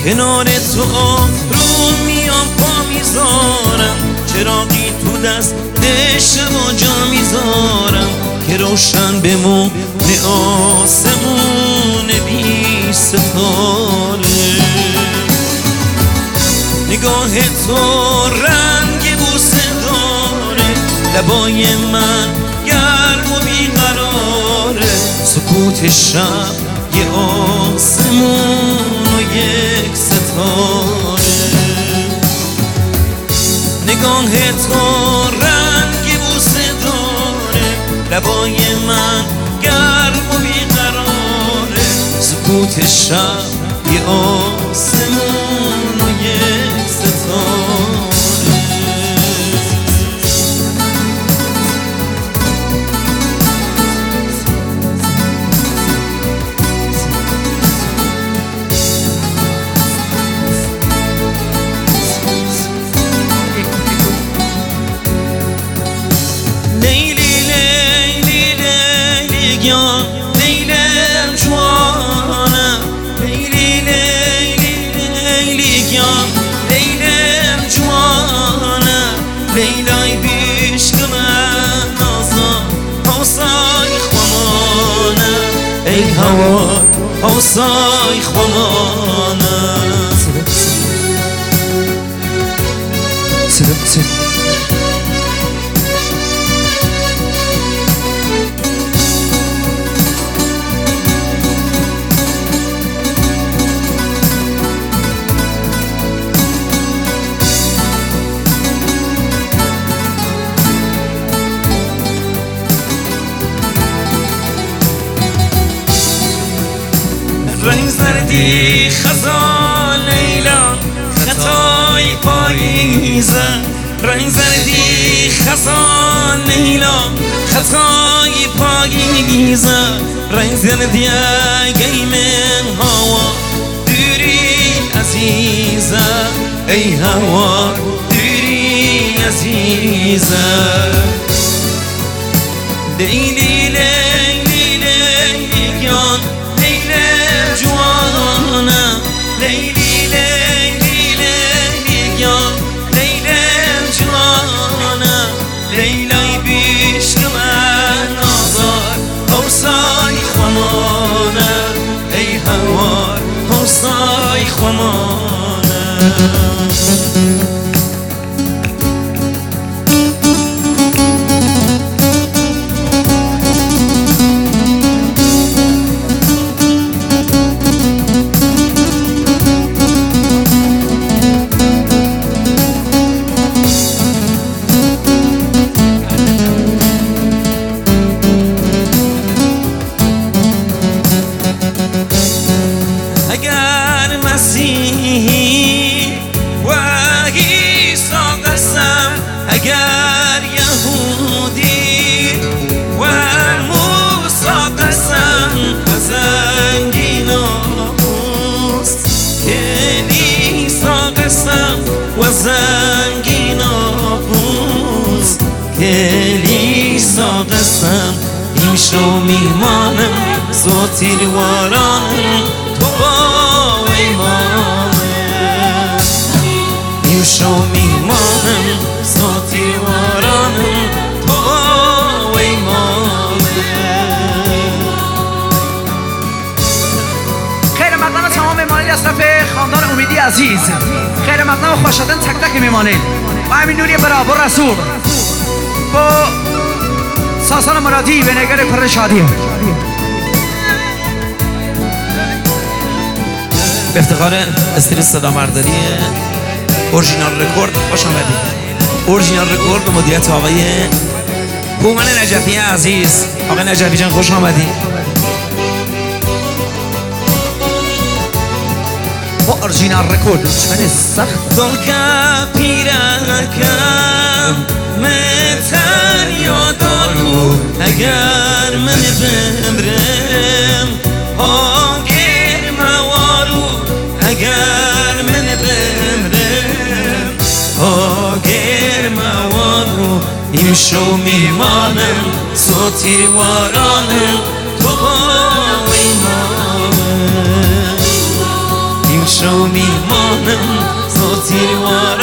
کنار تو آروم میام پا میذارم، چراغی تو دست شب و جا میذارم که روشن بمونه آسمون بی ستاره. نگاه تو رنگ بوسه داره، لبای من گرم و بیقراره، سکوت شب یه آسمون و یک ستاره. نگاه تو رنگ بوسه داره، لبای من گرم و بیقراره، سکوت شب یه آسمون و یک ستاره. لیلی لیلی لیلی گیان، لیلم جوانم، لیلی لیلی لیلی گیان، لیلم جوانم، لیلای بیشک من نازم حوصای خمانم، ای هوا حوصای خمانم. رنگ زردی خزان لیلا، خطای پاییزه، رنگ زردی خزان لیلا، خطای پاییزه، رنگ زردی اگه من هوا دوری عزیزه، ای هوا دوری عزیزه. لیلی لیلی لیلی گیان، جوانم، لیلی لیلی لیلی گیان، لیلم جوانم، لیلای بیشک من نازار حوصای خمانم، ای هوار حوصای خمانم. اگر مسیحی و عیسی قسم، اگر یهودی و موسی قسم، از انگین آموز کلیسا قسم، و زنگین آموز کلیسا قسم، ایمشو میمانم زوتیر وارانم تو با ایمانم، ایمشو میمانم زوتیر وارانم تو با ایمانم. خیر مقدم تمام میمانید از طرف خاندان امیدی عزیز، خیر مقدم و خوش شدن تک تک میمانید و همین نوری برابر رسول با ساسان مرادی و نگر پر شادی. به افتخار استیل صدا مرداری اورجینال رکورد خوش آمدید. اورجینال رکورد به مدیریت آقای هومن نجفی عزیز. آقای نجفی جان خوش آمدید. اورجینال رکورد چنین سخت دل که پیرکم متر یادارو، اگر من بمرم آگر موارو، اگر من بمرم آگر موارو، ایمشو میمانم صوتی وارانم تو با ایمانم، ایمشو شو میمانم تو تیروارم